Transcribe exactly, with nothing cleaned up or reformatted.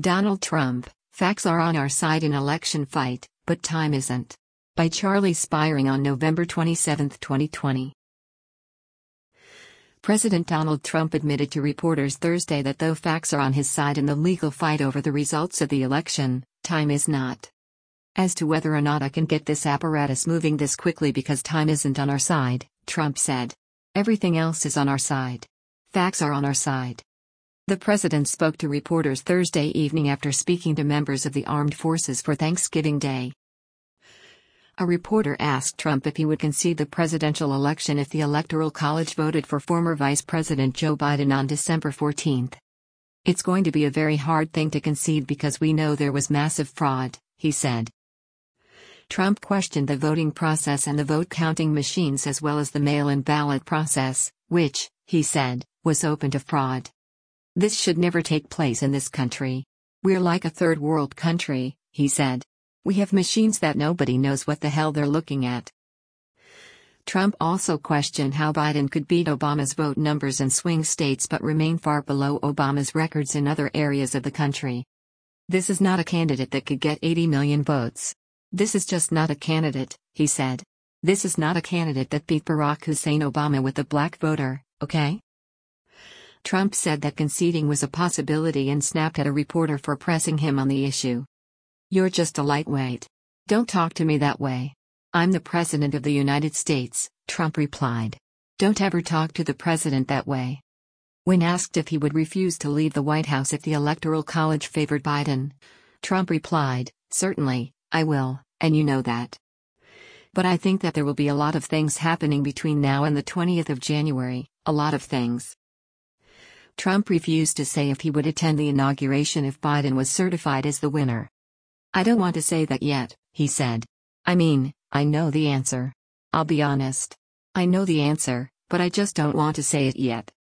Donald Trump, facts are on our side in election fight, but time isn't. By Charlie Spiring on November twenty-seventh, twenty twenty. President Donald Trump admitted to reporters Thursday that though facts are on his side in the legal fight over the results of the election, time is not. As to whether or not I can get this apparatus moving this quickly because time isn't on our side, Trump said. Everything else is on our side. Facts are on our side. The president spoke to reporters Thursday evening after speaking to members of the armed forces for Thanksgiving Day. A reporter asked Trump if he would concede the presidential election if the Electoral College voted for former Vice President Joe Biden on December fourteenth. It's going to be a very hard thing to concede because we know there was massive fraud, he said. Trump questioned the voting process and the vote counting machines as well as the mail-in ballot process, which, he said, was open to fraud. This should never take place in this country. We're like a third world country, he said. We have machines that nobody knows what the hell they're looking at. Trump also questioned how Biden could beat Obama's vote numbers in swing states but remain far below Obama's records in other areas of the country. This is not a candidate that could get eighty million votes. This is just not a candidate, he said. This is not a candidate that beat Barack Hussein Obama with the black voter, okay? Trump said that conceding was a possibility and snapped at a reporter for pressing him on the issue. You're just a lightweight. Don't talk to me that way. I'm the President of the United States, Trump replied. Don't ever talk to the President that way. When asked if he would refuse to leave the White House if the Electoral College favored Biden, Trump replied, certainly, I will, and you know that. But I think that there will be a lot of things happening between now and the twentieth of January, a lot of things. Trump refused to say if he would attend the inauguration if Biden was certified as the winner. I don't want to say that yet, he said. I mean, I know the answer. I'll be honest. I know the answer, but I just don't want to say it yet.